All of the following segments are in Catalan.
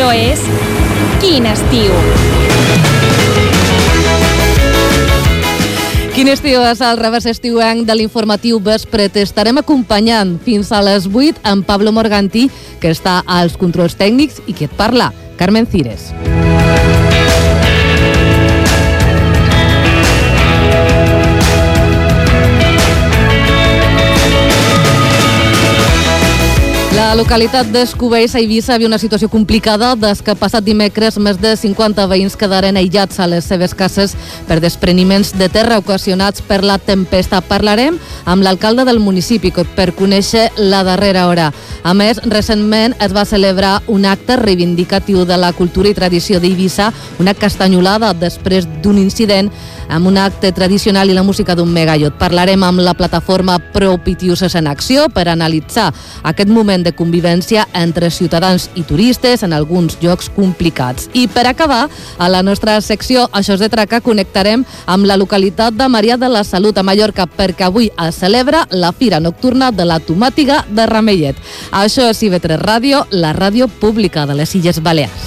Això és Quin estiu. Quin estiu és el revers estiuenc de l'informatiu Vespre. T'estarem acompanyant fins a les 8 amb Pablo Morganti, que està als controls tècnics, i qui et parla, Carmen Cires. La localitat d'Escubells a Eivissa viu una situació complicada des que passat dimecres més de 50 veïns quedaren aïllats a les seves cases per despreniments de terra ocasionats per la tempesta. Parlarem amb l'alcalde del municipi per conèixer la darrera hora. A més, recentment es va celebrar un acte reivindicatiu de la cultura i tradició d'Eivissa, una castanyolada després d'un incident amb un acte tradicional i la música d'un megallot. Parlarem amb la plataforma Pro Pitiuses en Acció per analitzar aquest moment de convivència entre ciutadans i turistes en alguns llocs complicats. I per acabar, a la nostra secció Això és de Traca, connectarem amb la localitat de Maria de la Salut a Mallorca, perquè avui es celebra la Fira Nocturna de la Tomàtiga de Ramellet. Això és IB3 Ràdio, la ràdio pública de les Illes Balears.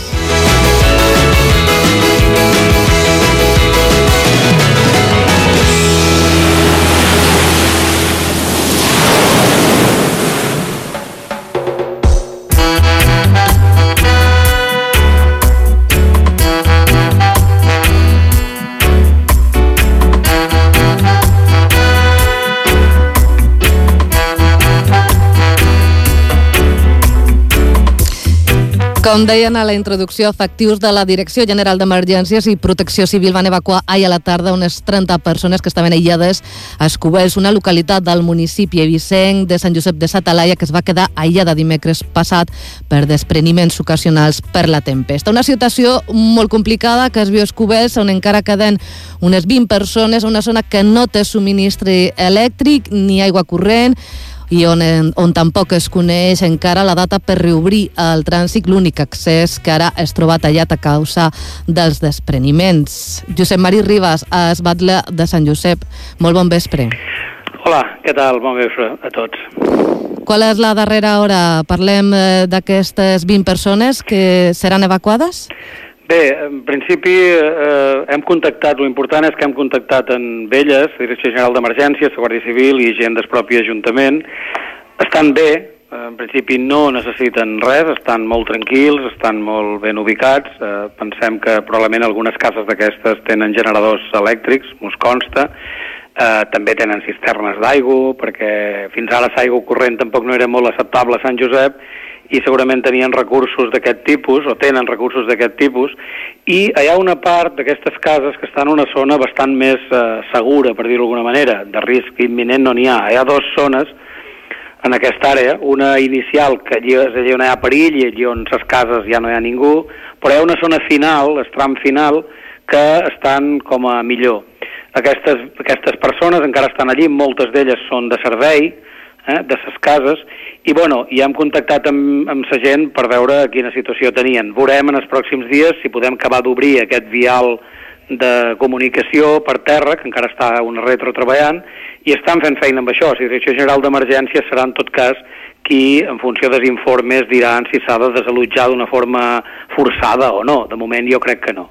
Com deien a la introducció, efectius de la Direcció General d'Emergències i Protecció Civil van evacuar ahir a la tarda unes 30 persones que estaven aïllades a Escubells, una localitat del municipi eivissenc de Sant Josep de sa Talaia que es va quedar aïllada dimecres passat per despreniments ocasionals per la tempesta. Una situació molt complicada que es viu a Escubells, on encara queden unes 20 persones, una zona que no té subministre elèctric ni aigua corrent, i on tampoc es coneix encara la data per reobrir el trànsit, l'únic accés que ara es troba tallat a causa dels despreniments. Josep Mari Ribas, a Esbatlle de Sant Josep, molt bon vespre. Hola, què tal? Bon vespre a tots. Qual és la darrera hora? Parlem d'aquestes 20 persones que seran evacuades? Bé, en principi hem contactat, l'important és que hem contactat amb elles, Direcció General d'Emergències, Guàrdia Civil i gent del propi Ajuntament. Estan bé, en principi no necessiten res, estan molt tranquils, estan molt ben ubicats. Pensem que probablement algunes cases d'aquestes tenen generadors elèctrics, mos consta. També tenen cisternes d'aigua, perquè fins ara l'aigua corrent tampoc no era molt acceptable a Sant Josep, i segurament tenien recursos d'aquest tipus, o tenen recursos d'aquest tipus, i hi ha una part d'aquestes cases que estan en una zona bastant més segura, per dir-ho d'alguna manera, de risc imminent no n'hi ha. Hi ha dues zones en aquesta àrea, una inicial, que és allà on hi ha perill i allà on les cases ja no hi ha ningú, però hi ha una zona final, el tram final, que estan com a millor. Aquestes persones encara estan allí, moltes d'elles són de servei, de ses cases, i ja hem contactat amb la gent per veure quina situació tenien. Veurem en els pròxims dies si podem acabar d'obrir aquest vial de comunicació per terra, que encara està una retro treballant, i estan fent feina amb això. La Direcció General d'Emergències serà en tot cas qui, en funció dels informes, diran si s'ha de desallotjar d'una forma forçada o no. De moment jo crec que no.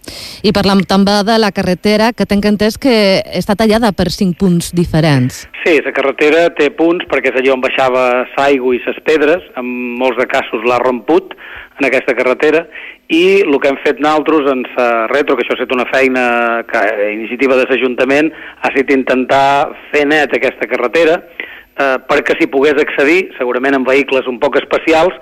I parlam també de la carretera, que tenc entès que està tallada per 5 punts diferents. Sí, la carretera té punts perquè és allà on baixava l'aigua i les pedres, en molts de casos l'ha romput en aquesta carretera, i el que hem fet nosaltres en la retro, que això ha estat una feina que iniciativa de l'Ajuntament, ha estat intentar fer net aquesta carretera, perquè s'hi pogués accedir, segurament en vehicles un poc especials,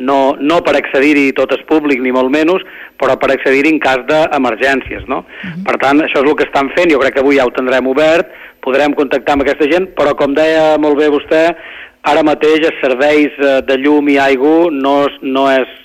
no per accedir-hi tot és públic ni molt menys, però per accedir-hi en cas d'emergències, no? Per tant, això és el que estan fent, jo crec que avui ja ho tindrem obert, podrem contactar amb aquesta gent, però com deia molt bé vostè, ara mateix els serveis de llum i aigua no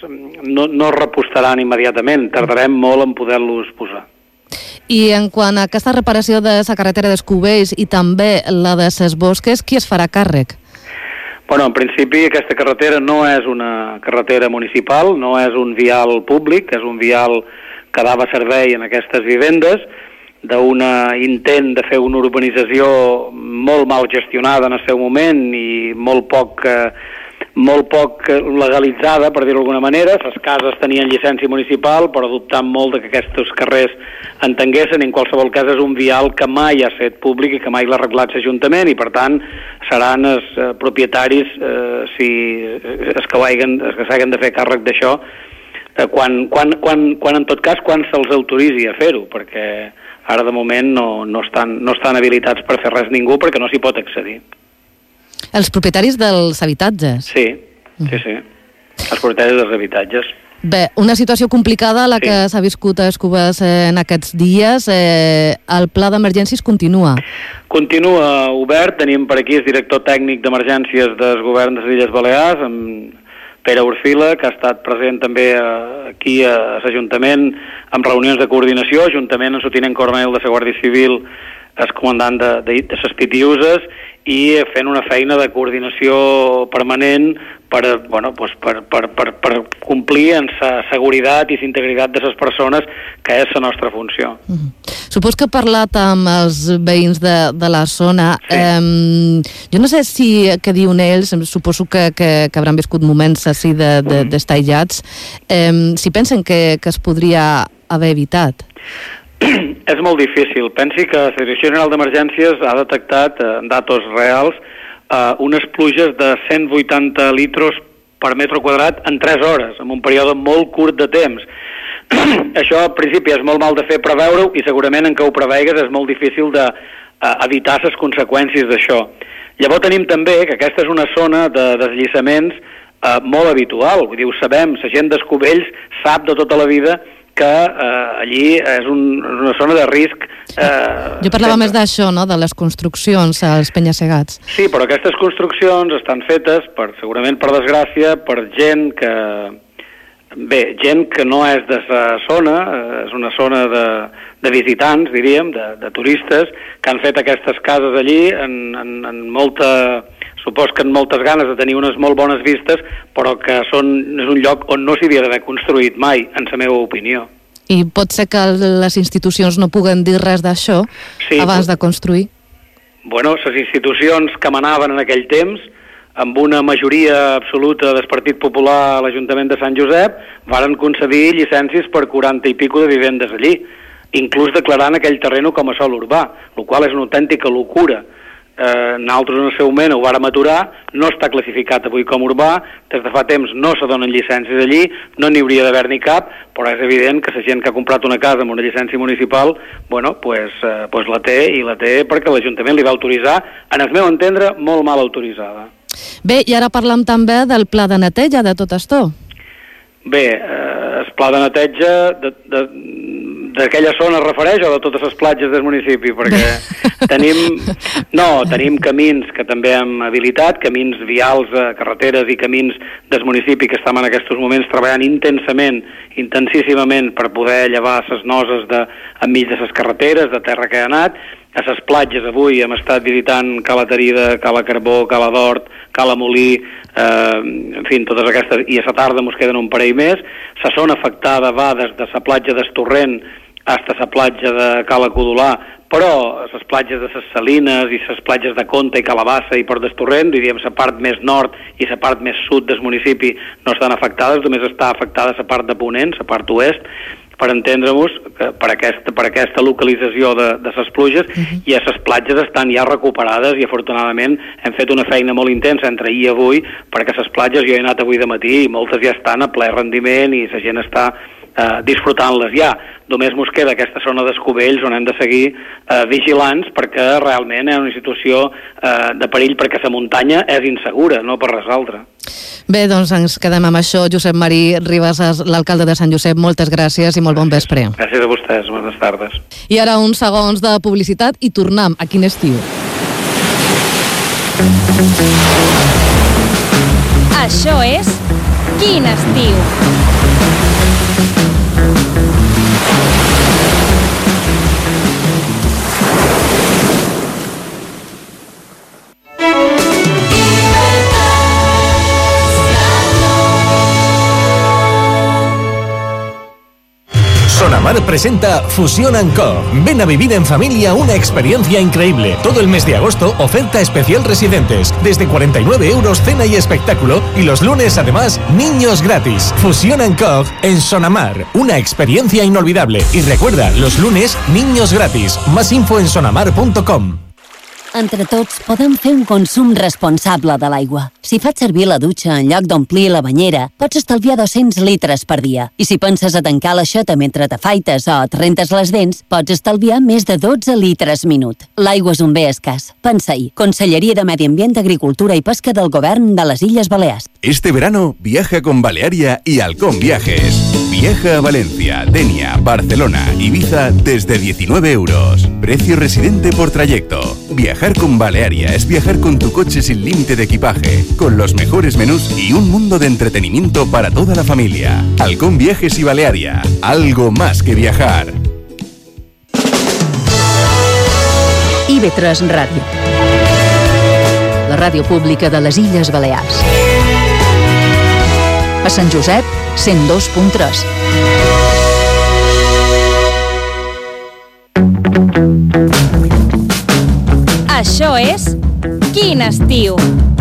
es repostaran immediatament, tardarem molt en poder-los posar. I en quant a aquesta reparació de la carretera d'Escubells i també la de ses Bosques, qui es farà càrrec? Bueno, en principi aquesta carretera no és una carretera municipal, no és un vial públic, és un vial que dava servei en aquestes vivendes, d'un intent de fer una urbanització molt mal gestionada en el seu moment i molt poc molt poc legalitzada, per dir-ho d'alguna manera. Les cases tenien llicència municipal, però dubtant molt de que aquests carrers en tinguessin. En qualsevol cas és un vial que mai ha estat públic i que mai l'ha arreglat l'Ajuntament, i per tant seran els propietaris, si es que s'hagin de fer càrrec d'això, quan en tot cas quan se'ls autoritzi a fer-ho, perquè ara de moment no estan habilitats per fer res ningú, perquè no s'hi pot accedir. Els propietaris dels habitatges? Sí. Els propietaris dels habitatges. Bé, una situació complicada la que s'ha viscut a Escúbes en aquests dies. El pla d'emergències continua? Continua obert. Tenim per aquí el director tècnic d'emergències del govern de les Illes Balears, amb Pere Orfila, que ha estat present també aquí a l'Ajuntament amb reunions de coordinació, juntament amb el tinent coronel de la Guàrdia Civil, el comandant de les Pitiuses, i fent una feina de coordinació permanent per complir amb la seguretat i la integritat de les persones, que és la nostra funció. Supos que ha parlat amb els veïns de la zona. Jo no sé si què diuen ells, suposo que hauran viscut moments així d'estar aïllats. Si pensen que es podria haver evitat? És molt difícil. Pensi que la Direcció General d'Emergències ha detectat, en datos reals, unes pluges de 180 litros per metre quadrat en 3 hores, en un període molt curt de temps. Això, al principi, és molt mal de fer preveure-ho, i segurament en què ho preveigues és molt difícil d'evitar les conseqüències d'això. Llavors tenim també que aquesta és una zona de deslliçaments molt habitual. Vull dir, ho sabem, la gent d'Escubells sap de tota la vida que allí és una zona de risc. Jo parlava més d'això, no?, de les construccions als penya-segats. Sí, però aquestes construccions estan fetes, segurament per desgràcia, per gent que no és de la zona, és una zona de visitants, diríem, de turistes, que han fet aquestes cases allí en molta... Supos que amb moltes ganes de tenir unes molt bones vistes, però que és un lloc on no s'hi havia d'haver construït mai, en la meva opinió. I pot ser que les institucions no puguen dir res d'això abans de construir? Bueno, les institucions que manaven en aquell temps, amb una majoria absoluta del Partit Popular a l'Ajuntament de Sant Josep, varen concedir llicències per 40 i pico de vivendes allí, inclús declarant aquell terreno com a sòl urbà, el qual és una autèntica locura. Nosaltres en el seu moment ho vàrem aturar, no està classificat avui com urbà, des de fa temps no se donen llicències allí, no n'hi hauria d'haver ni cap, però és evident que la gent que ha comprat una casa amb una llicència municipal, pues la té perquè l'Ajuntament li va autoritzar, en el meu entendre, molt mal autoritzada. Bé, i ara parlem també del pla de neteja de tot això. Bé, el pla de neteja d'aquella zona es refereix o de totes les platges del municipi? Perquè tenim camins que també hem habilitat, camins vials, carreteres i camins del municipi que estem en aquests moments treballant intensíssimament per poder llevar les noses enmig de les carreteres, de terra que ha anat. A les platges avui hem estat visitant Cala Tarida, Cala Carbó, Cala d'Hort, Cala Molí, en fi, totes aquestes, i a la tarda mos queden un parell més. La zona afectada va des de la platja d'Estorrent fins a la platja de Cala Codolà, però les platges de les Salines i les platges de Conta i Calabassa i Port d'Estorrent, diríem la part més nord i la part més sud del municipi no estan afectades, només està afectada la part de Ponent, la part oest, per entendre-nos, per aquesta localització de les pluges, i les platges estan ja recuperades i afortunadament hem fet una feina molt intensa entre ahir i avui, perquè les platges, jo he anat avui de matí i moltes ja estan a ple rendiment i la gent està disfrutant-les ja. Només mos queda aquesta zona d'Escubells on hem de seguir vigilants, perquè realment és una situació de perill, perquè la muntanya és insegura, no per res altre. Bé, doncs ens quedem amb això. Josep Marí Ribas, l'alcalde de Sant Josep, moltes gràcies i molt bon vespre. Gràcies a vostès, bones tardes. I ara uns segons de publicitat i tornem a Quin Estiu. Això és Quin Estiu. Son Mar presenta Fusión & Co. Ven a vivir en familia una experiencia increíble. Todo el mes de agosto, oferta especial residentes. Desde 49 € cena y espectáculo. Y los lunes, además, niños gratis. Fusión & Co. en Sonamar. Una experiencia inolvidable. Y recuerda, los lunes, niños gratis. Más info en sonamar.com. Entre tots podem fer un consum responsable de l'aigua. Si fas servir la dutxa en lloc d'omplir la banyera, pots estalviar 200 litres per dia. I si penses a tancar l'aixeta mentre t'afaites o et rentes les dents, pots estalviar més de 12 litres minut. L'aigua és un bé escàs. Pensa-hi. Conselleria de Medi Ambient, Agricultura i Pesca del Govern de les Illes Balears. Este verano viaja con Balearia y Halcón Viajes. Viaja a Valencia, Denia, Barcelona, Ibiza desde 19 €. Precio residente por trayecto. Viajar con Balearia es viajar con tu coche sin límite de equipaje, con los mejores menús y un mundo de entretenimiento para toda la familia. Halcón Viajes y Balearia. Algo más que viajar. IB3 Ràdio. La ràdio pública de les Illes Balears. A Sant Josep, 102.3. Això és Quin estiu.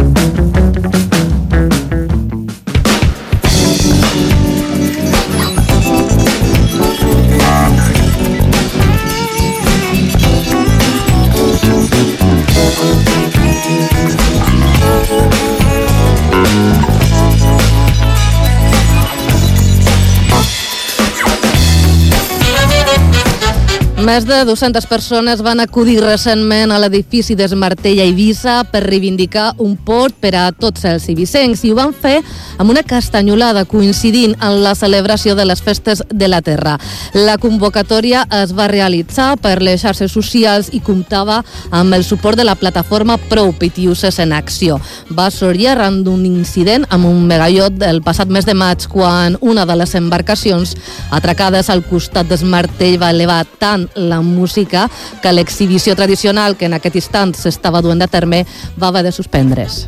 Més de 200 persones van acudir recentment a l'edifici d'Esmartell a Eivissa per reivindicar un port per a tots els eivissencs i ho van fer amb una castanyolada coincidint en la celebració de les festes de la terra. La convocatòria es va realitzar per les xarxes socials i comptava amb el suport de la plataforma Prou Pitiuses en Acció. Va sorgir arran d'un incident amb un megallot el passat mes de maig quan una de les embarcacions atracades al costat d'Esmartell va elevar tant la música que l'exhibició tradicional que en aquest instant s'estava duent a terme va haver de suspendre's.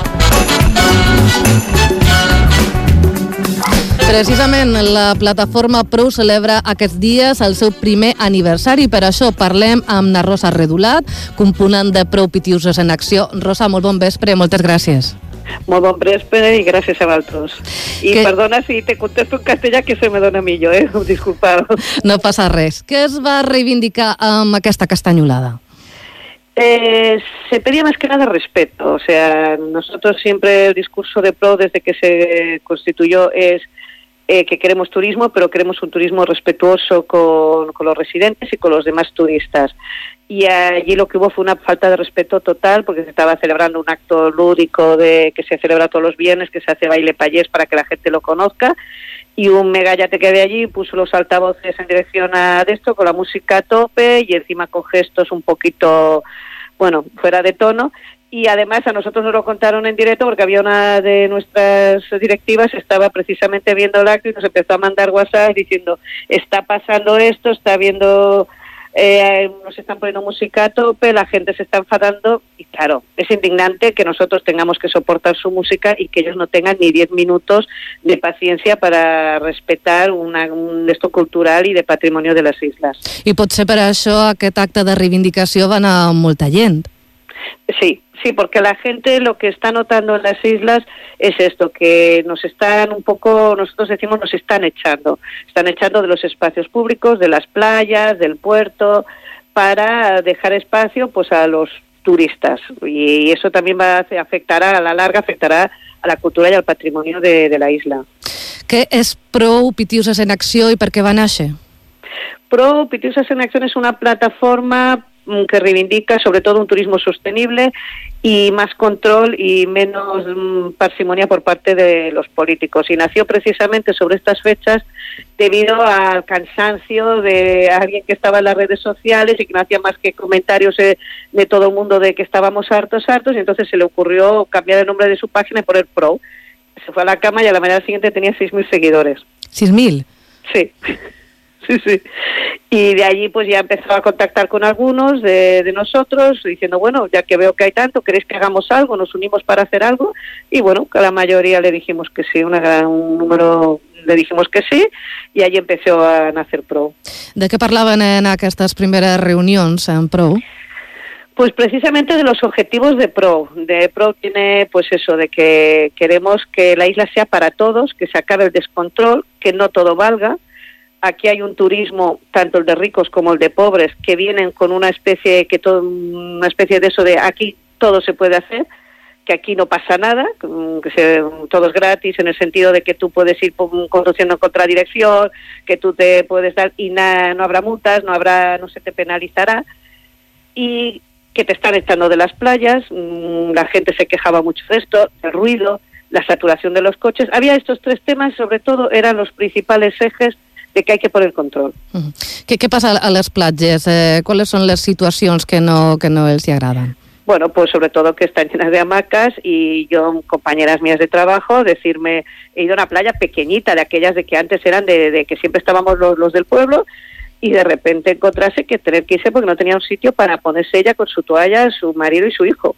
Precisament la plataforma Prou celebra aquests dies el seu primer aniversari. Per això parlem amb na Rosa Redulat, component de Prou Pitiuses en Acció. Rosa, molt bon vespre, moltes gràcies. Molt bon vespre i gràcies a vosaltres. I perdona si te contesto en castellà, que se me dona millor, disculpado. No passa res. Què es va reivindicar amb aquesta castanyolada? Se pedía más que nada respeto. O sea, nosotros siempre el discurso de Pro desde que se constituyó es que queremos turismo, pero queremos un turismo respetuoso con los residentes y con los demás turistas. Y allí lo que hubo fue una falta de respeto total, porque se estaba celebrando un acto lúdico que se celebra todos los viernes, que se hace baile payés para que la gente lo conozca, y un megayate que había allí puso los altavoces en dirección a esto, con la música a tope y encima con gestos un poquito, bueno, fuera de tono. Y además a nosotros nos lo contaron en directo porque había una de nuestras directivas, estaba precisamente viendo el acto y nos empezó a mandar WhatsApp diciendo, está pasando esto, está viendo, nos están poniendo música a tope, la gente se está enfadando y claro, es indignante que nosotros tengamos que soportar su música y que ellos no tengan ni 10 minutos de paciencia para respetar un esto cultural y de patrimonio de las islas. I potser per això aquest acte de reivindicació va anar amb molta gent. Sí, porque la gente lo que está notando en las islas es esto, que nos están un poco, nosotros decimos, nos están echando de los espacios públicos, de las playas, del puerto, para dejar espacio pues a los turistas, y eso también afectará, a la larga afectará a la cultura y al patrimonio de la isla. Què és Prou Pitiuses en Acció i per què va néixer? Prou Pitiuses en Acción es una plataforma que reivindica sobre todo un turismo sostenible y más control y menos parsimonia por parte de los políticos. Y nació precisamente sobre estas fechas debido al cansancio de alguien que estaba en las redes sociales y que no hacía más que comentarios de todo el mundo de que estábamos hartos, y entonces se le ocurrió cambiar el nombre de su página y poner Pro. Se fue a la cama y a la mañana siguiente tenía 6.000 seguidores. ¿6.000? Sí. Sí, sí. Y de allí pues ya empezó a contactar con algunos de nosotros, diciendo, bueno, ya que veo que hay tanto, ¿queréis que hagamos algo? Nos unimos para hacer algo. Y bueno, que a la mayoría le dijimos que sí, un número le dijimos que sí, y allí empezó a nacer Pro. De què parlaven en aquestes primeres reunions en Pro? Pues precisamente de los objetivos de Pro. De Pro tiene pues eso, de que queremos que la isla sea para todos, que se acabe el descontrol, que no todo valga. Aquí hay un turismo, tanto el de ricos como el de pobres, que vienen con una especie de eso de aquí todo se puede hacer, que aquí no pasa nada, que todo es gratis en el sentido de que tú puedes ir conduciendo en contradirección, que tú te puedes dar y no habrá multas, no se te penalizará, y que te están echando de las playas. La gente se quejaba mucho de esto, del ruido, la saturación de los coches. Había estos tres temas, sobre todo eran los principales ejes de que hay que poner control. Què passa a les platges? ¿Cuáles son las situacions que no els agradan? Bueno, pues sobre todo que están llenas de hamacas, y yo, compañeras mías de trabajo, decirme, he ido a una playa pequeñita, de aquellas de que antes eran de que siempre estábamos los del pueblo, y de repente encontrarse que tener que irse porque no tenía un sitio para ponerse ella con su toalla, su marido y su hijo.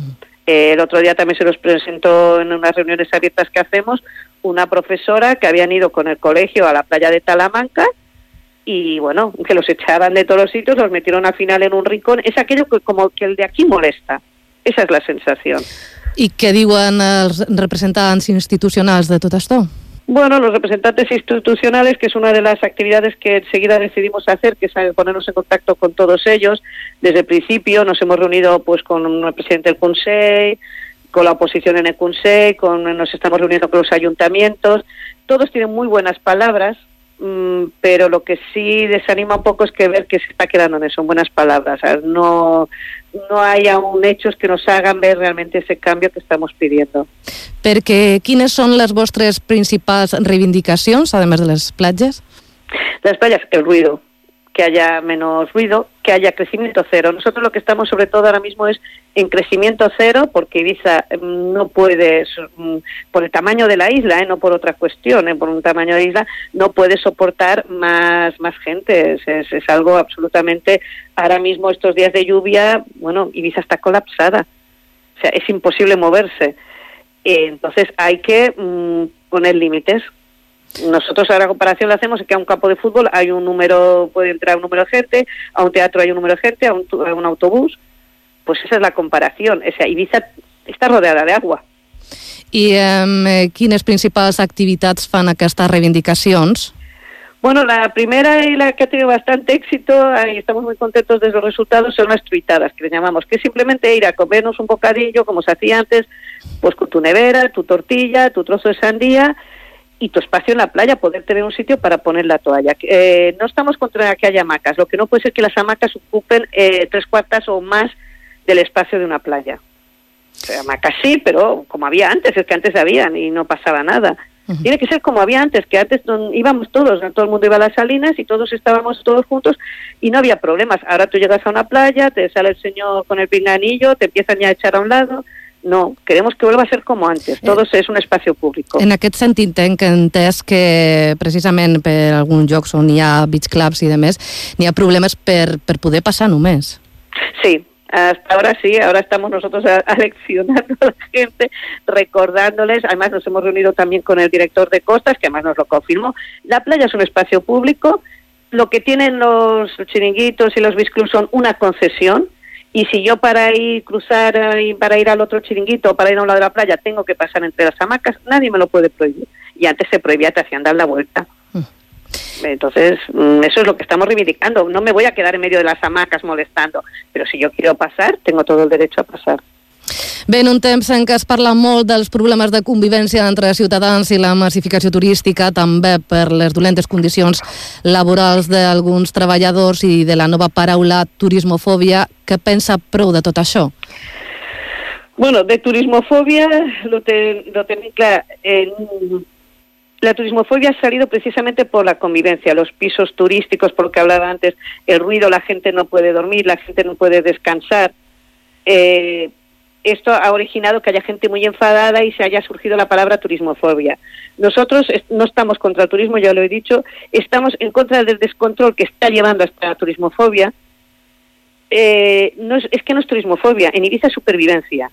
El otro día también se nos presentó en unas reuniones abiertas que hacemos una profesora que habían ido con el colegio a la playa de Talamanca, y bueno, que los echaban de todos los sitios, los metieron al final en un rincón. Es aquello que como que el de aquí molesta. Esa es la sensación. I què diuen els representants institucionals de tot això? Bueno, los representantes institucionales, que es una de las actividades que enseguida decidimos hacer, que es ponernos en contacto con todos ellos. Desde el principio nos hemos reunido pues con el presidente del Consell, con la oposición en el Consell, nos estamos reuniendo con los ayuntamientos. Todos tienen muy buenas palabras, pero lo que sí desanima un poco es que ver que se está quedando en eso, en buenas palabras. O sea, no hay aún hechos que nos hagan ver realmente ese cambio que estamos pidiendo. Perquè quines són les vostres principals reivindicacions, además de les platges? Las playas, el ruido, que haya menos ruido, que haya crecimiento cero. Nosotros lo que estamos sobre todo ahora mismo es en crecimiento cero, porque Ibiza no puede, por el tamaño de la isla, no por otra cuestión, por un tamaño de isla, no puede soportar más gente. Es algo absolutamente, ahora mismo estos días de lluvia, bueno, Ibiza está colapsada, o sea, es imposible moverse. Entonces hay que poner límites. Nosotros ahora la comparación la hacemos es que a un campo de fútbol hay un número, puede entrar un número de gente, a un teatro hay un número de gente, a un autobús. Pues esa es la comparación. O sea, Ibiza está rodeada de agua. I quines principals activitats fan aquestes reivindicacions? Bueno, la primera y la que ha tenido bastante éxito, y estamos muy contentos de los resultados, son las tuitadas, que le llamamos, que es simplemente ir a comernos un bocadillo, como se hacía antes, pues con tu nevera, tu tortilla, tu trozo de sandía y tu espacio en la playa, poder tener un sitio para poner la toalla. No estamos contra que haya hamacas, lo que no puede ser que las hamacas ocupen 3/4 o más del espacio de una playa. O sea, hamacas sí, pero como había antes, es que antes habían y no pasaba nada. Tiene que ser como había antes, que antes íbamos todos, todo el mundo iba a las salinas y todos estábamos todos juntos y no había problemas. Ahora tú llegas a una playa, te sale el señor con el pinganillo, te empiezan ya a echar a un lado. No, queremos que vuelva a ser como antes, todos és un espacio público. En aquest sentit entenc que entès que precisament per alguns llocs on hi ha beach clubs i demés, n'hi ha problemes per poder passar només. Sí, hasta ahora sí, ahora estamos nosotros aleccionando a la gente, recordándoles, además nos hemos reunido también con el director de costas, que además nos lo confirmó. La playa es un espacio público, lo que tienen los chiringuitos y los beach clubs son una concesión. Y si yo para cruzar y para ir al otro chiringuito o para ir a un lado de la playa tengo que pasar entre las hamacas, nadie me lo puede prohibir. Y antes se prohibía, te hacían dar la vuelta. Entonces, eso es lo que estamos reivindicando. No me voy a quedar en medio de las hamacas molestando, pero si yo quiero pasar, tengo todo el derecho a pasar. Bé, en un temps en què es parla molt dels problemes de convivència entre ciutadans i la massificació turística, també per les dolentes condicions laborals d'alguns treballadors i de la nova paraula turismofòbia, què pensa Pro de tot això? Bueno, de turismofobia lo tenéis claro. La turismofobia ha salido precisamente por la convivencia, los pisos turísticos, por lo que hablaba antes, el ruido, la gente no puede dormir, la gente no puede descansar. esto ha originado que haya gente muy enfadada y se haya surgido la palabra turismofobia. Nosotros no estamos contra el turismo, ya lo he dicho, estamos en contra del descontrol que está llevando a esta turismofobia. Es que no es turismofobia, en Ibiza es supervivencia.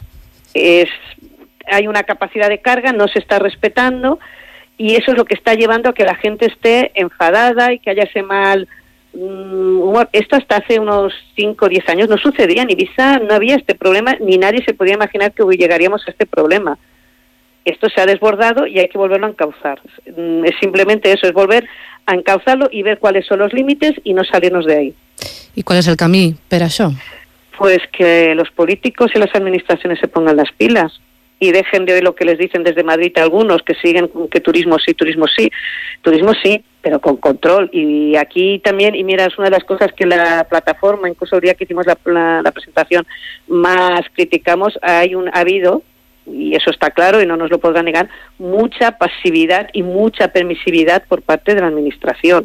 Hay una capacidad de carga, no se está respetando, y eso es lo que está llevando a que la gente esté enfadada y que haya ese mal humor. Esto hasta hace unos 5 o 10 años no sucedía. En Ibiza no había este problema, ni nadie se podía imaginar que llegaríamos a este problema. Esto se ha desbordado y hay que volverlo a encauzar. Es simplemente eso, es volver a encauzarlo y ver cuáles son los límites y no salirnos de ahí. I qual és el camí per això? Pues que los políticos y las administraciones se pongan las pilas y dejen de oír lo que les dicen desde Madrid a algunos que siguen con que turismo sí, pero con control. Y aquí también, y mira, es una de las cosas que la plataforma, incluso el día que hicimos la presentación, más criticamos, ha habido, y eso está claro y no nos lo podrán negar, mucha pasividad y mucha permisividad por parte de la administración.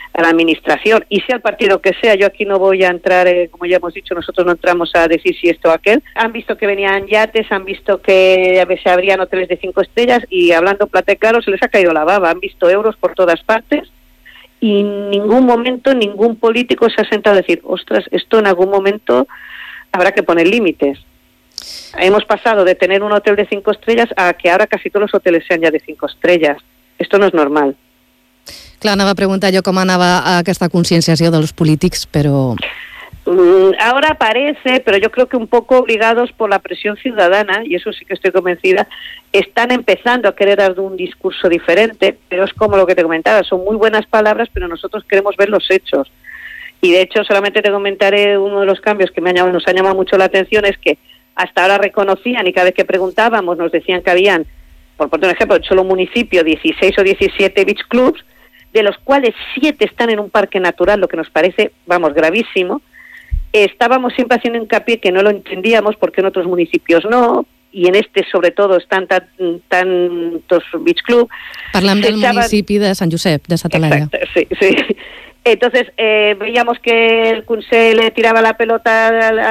Y sea el partido que sea, yo aquí no voy a entrar, como ya hemos dicho, nosotros no entramos a decir si esto o aquel. Han visto que venían yates, han visto que se abrían hoteles de 5 estrellas y hablando plata y claro se les ha caído la baba. Han visto euros por todas partes y en ningún momento ningún político se ha sentado a decir, ostras, esto en algún momento habrá que poner límites. Hemos pasado de tener un hotel de 5 estrellas a que ahora casi todos los hoteles sean ya de 5 estrellas. Esto no es normal. Clar, anava a preguntar jo com anava aquesta conscienciació dels polítics, però... Ahora parece, pero yo creo que un poco obligados por la presión ciudadana, y eso sí que estoy convencida, están empezando a querer dar un discurso diferente, pero es como lo que te comentaba, son muy buenas palabras, pero nosotros queremos ver los hechos. Y de hecho, solamente te comentaré uno de los cambios que nos ha llamado mucho la atención, es que hasta ahora reconocían y cada vez que preguntábamos nos decían que habían, por poner un ejemplo, solo un municipio, 16 o 17 beach clubs, de los cuales 7 están en un parque natural, lo que nos parece, gravísimo. Estábamos siempre haciendo hincapié que no lo entendíamos porque en otros municipios no, y en este sobre todo están tantos beach club. Parlem del municipi de Sant Josep, de Satalaya. Exacto, sí. Entonces veíamos que el Consell le tiraba la pelota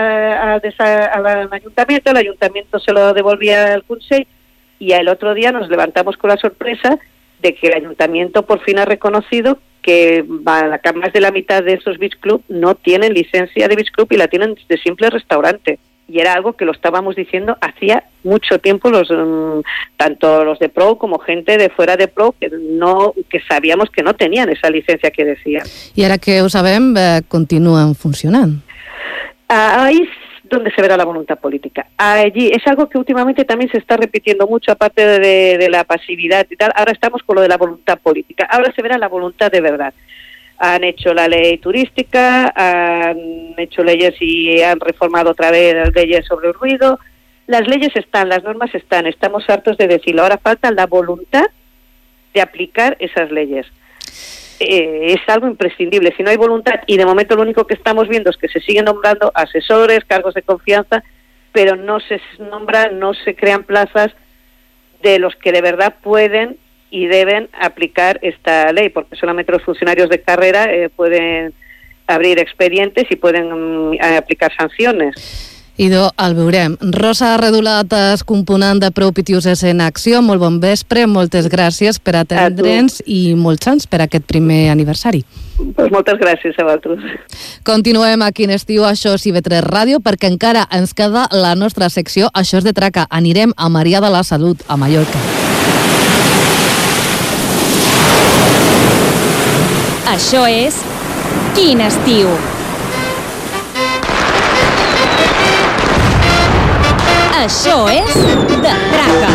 al ayuntamiento, el ayuntamiento se lo devolvía al Consell, y el otro día nos levantamos con la sorpresa de que el ayuntamiento por fin ha reconocido que más de la mitad de esos beach club no tienen licencia de beach club y la tienen de simple restaurante. Y era algo que lo estábamos diciendo hacía mucho tiempo, tanto los de Pro como gente de fuera de Pro, que sabíamos que no tenían esa licencia que decían. I ara que ho sabem, continuen funcionant. Ahí es donde se verá la voluntad política. Allí es algo que últimamente también se está repitiendo mucho, aparte de la pasividad y tal. Ahora estamos con lo de la voluntad política. Ahora se verá la voluntad de verdad. Han hecho la ley turística, han hecho leyes y han reformado otra vez las leyes sobre el ruido. Las leyes están, las normas están, estamos hartos de decirlo. Ahora falta la voluntad de aplicar esas leyes. Es algo imprescindible. Si no hay voluntad, y de momento lo único que estamos viendo es que se siguen nombrando asesores, cargos de confianza, pero no se nombran, no se crean plazas de los que de verdad pueden y deben aplicar esta ley, porque solamente los funcionarios de carrera pueden abrir expedientes y pueden aplicar sanciones. Idò, el veurem. Rosa Redolat, component de Pro Pitiuses en Acció, molt bon vespre, moltes gràcies per atendre'ns i molts anys per aquest primer aniversari. Pues moltes gràcies a vosaltres. Continuem aquí en Estiu, això és IB3 Ràdio, perquè encara ens queda la nostra secció Això és de Traca. Anirem a Maria de la Salut, a Mallorca. Això és Quin Estiu. Això és de Traca.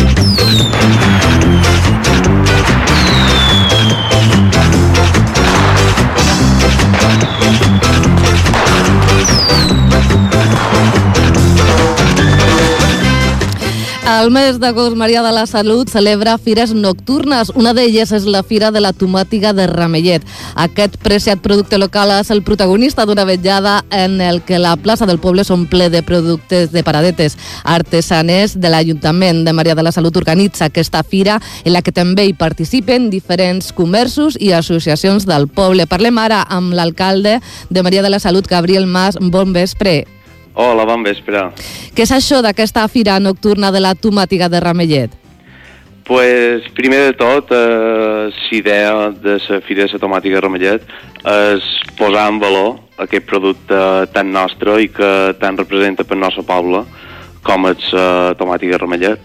El mes d'agost, Maria de la Salut celebra fires nocturnes. Una d'elles és la Fira de la Tomàtiga de Ramellet. Aquest preciat producte local és el protagonista d'una vetllada en el que la plaça del poble s'omple de productes de paradetes. Artesaners de l'Ajuntament de Maria de la Salut organitza aquesta fira en la que també hi participen diferents comerços i associacions del poble. Parlem ara amb l'alcalde de Maria de la Salut, Gabriel Mas. Bon vespre. Hola, bon vespre. Què és això d'aquesta fira nocturna de la tomàtiga de Ramellet? Pues, primer de tot, la idea de la Fira de la Tomàtica de Ramellet és posar en valor aquest producte tan nostre i que tant representa per nostre poble com és la tomàtica de Ramellet.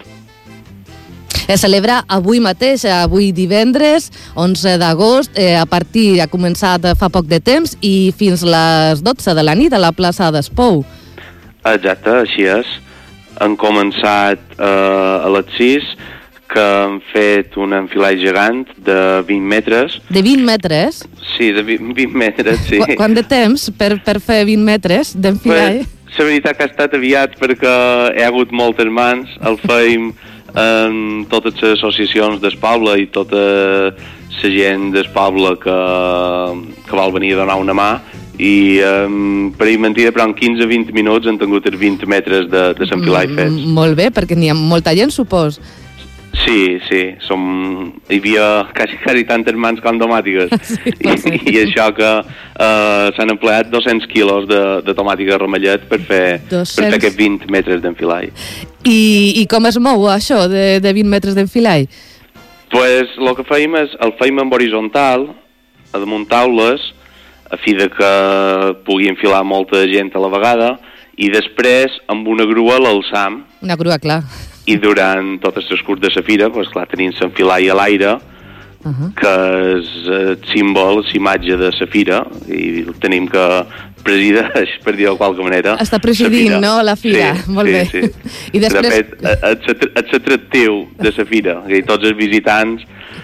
Es celebra avui mateix, avui divendres, 11 d'agost, ha començat fa poc de temps i fins les 12 de la nit a la plaça d'Espou. Exacte, així és. Han començat a les 6, que han fet un enfilall gegant de 20 metres. De 20 metres? Sí, de 20 metres, sí. Quant de temps per fer 20 metres d'enfilall? La veritat que ha estat aviat perquè hi ha hagut moltes mans. El feim en totes les associacions del poble i tota la gent del poble que vol venir a donar una mà, i per dir mentida, però en 15-20 minuts han tingut els 20 metres de s'enfilall fets. Molt bé, perquè n'hi ha molta gent, supos. Sí, hi havia quasi tantes mans com tomàtiques. I això que s'han empleat 200 quilos de tomàtica de Ramellet per fer aquests 20 metres d'enfilall. I com es mou això de 20 metres d'enfilall? Pues el que feim és el feim en horitzontal, a damunt taules, a fi de que pugui enfilar molta gent a la vegada, i després amb una grua l'alçam. Una grua, clar. I durant tot el transcurs de la fira, pues, clar, tenim l'enfilall a l'aire, que és el símbol, l'imatge de la fira, i tenim que presideix, per dir-ho de qualque manera. Està presidint, no?, la fira. Sí, molt bé. Sí. I després... De fet, és l'atractiu de la fira, i tots els visitants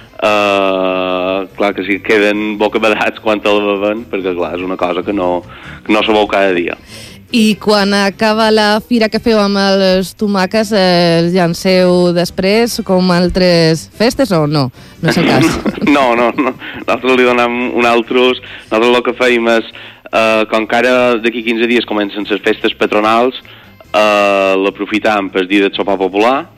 clar que sí, queden bocabadats quan te'l beuen, perquè clar, és una cosa que no se veu cada dia. I quan acaba la fira que feu amb els tomàquets, els llanceu després com altres festes o no? No és el cas. No. Nosaltres li donem un altre ús. Nosaltres el que feim és, com que ara d'aquí 15 dies comencen les festes patronals, l'aprofitam per dir del sopar popular,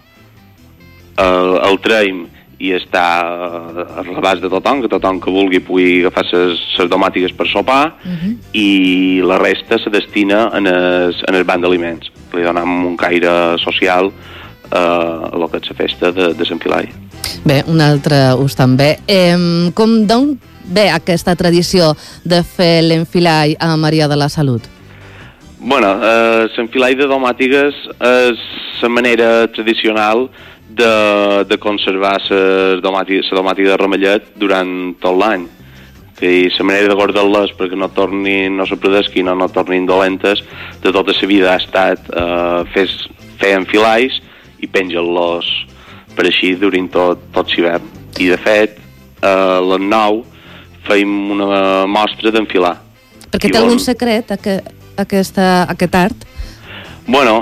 el traiem i està a l'abast de tothom, que tothom que vulgui pugui agafar les tomàtiques per sopar, i la resta se destina en el banc d'aliments. Li donem un caire social a lo que és la festa de l'enfilall. Bé, un altre ús també. D'on ve aquesta tradició de fer l'enfilall a Maria de la Salut? Bueno, l'enfilall de tomàtiques és la manera tradicional de conservar la tomàtica de Ramellet durant tot l'any. I la manera de guardar-les perquè no se predesquin o no tornin dolentes de tota la vida ha estat fer enfilais i penjar-los per així durant tot l'hivern. I de fet, l'any nou feim una mostra d'enfilar. Perquè té algun secret aquest art? Bueno,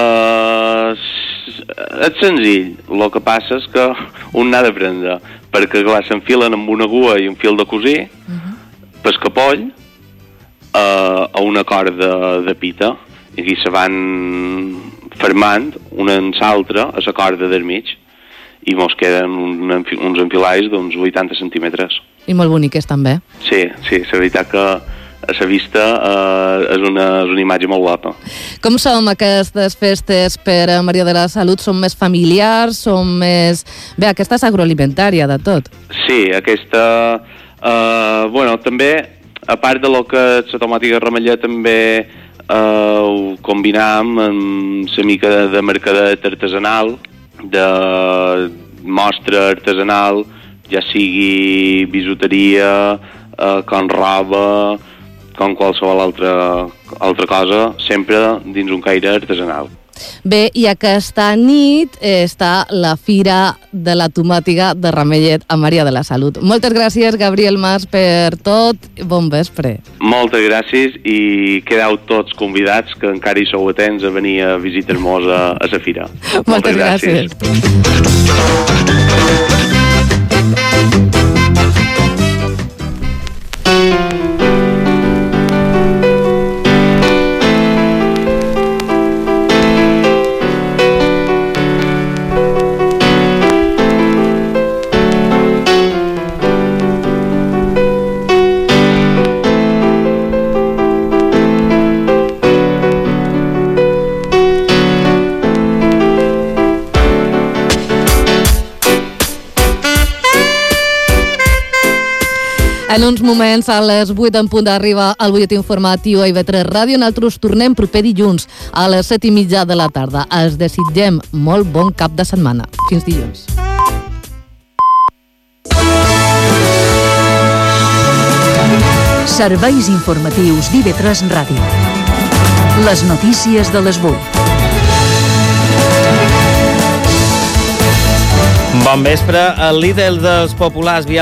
és senzill. El que passa és que un n'ha d'aprendre, perquè clar, s'enfilen amb una agulla i un fil de cosir, pel capoll, a una corda de pita, i aquí se van fermant una en l'altra a la corda del mig, i mos queden uns enfilais d'uns 80 centímetres. I molt boniques també. Sí, la veritat que a la vista és una imatge molt guapa. Com són aquestes festes per a Maria de la Salut? Són més familiars? Són més... Bé, aquesta és agroalimentària de tot. Sí, aquesta... també, a part de lo que és la tomàtica de Ramellet, també ho combinam amb la mica de mercadet artesanal, de mostra artesanal, ja sigui bisuteria, com roba, com qualsevol altra cosa, sempre dins un caire artesanal. Bé, i aquesta nit està la Fira de la Tomàtiga de Ramellet a Maria de la Salut. Moltes gràcies, Gabriel Mas, per tot. Bon vespre. Moltes gràcies i quedeu tots convidats, que encara hi sou atents a venir a visitar-nos a la fira. Moltes gràcies. En uns moments, a les 8 en punt d'arribar al butlletí informatiu a IB3 Ràdio. Nosaltres tornem proper dilluns a les 7:30 de la tarda. Els desitgem molt bon cap de setmana. Fins dilluns. Serveis informatius d'IB3 Ràdio. Les notícies de les 8. Bon vespre. El líder dels populars